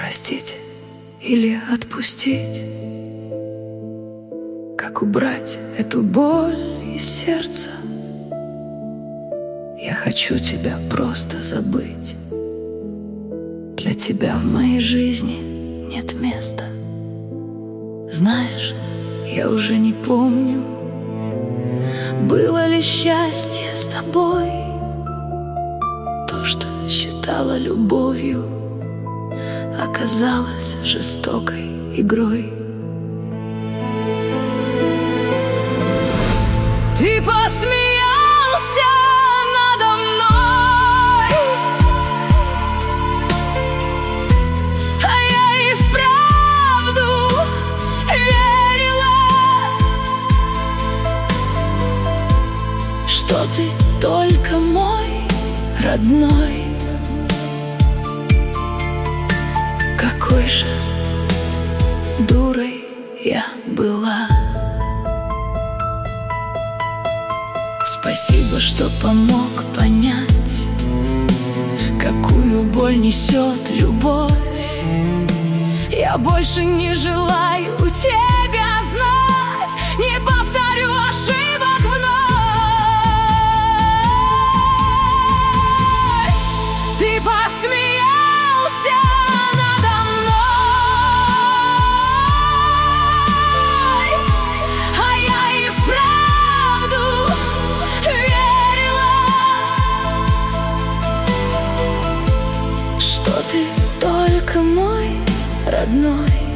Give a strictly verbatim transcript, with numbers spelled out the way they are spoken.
простить или отпустить? Как убрать эту боль из сердца? Я хочу тебя просто забыть. Для тебя в моей жизни нет места. Знаешь, я уже не помню, было ли счастье с тобой. То, что считала любовью, оказалось жестокой игрой. Ты посмеялся надо мной, а я и вправду верила, что ты только мой родной. Какой же дурой я была. Спасибо, что помог понять, какую боль несет любовь. Я больше не желаю тебя знать, не повторю ошибок вновь. Ты посмеялся надо мной, а я и вправду верила, что ты только мой родной.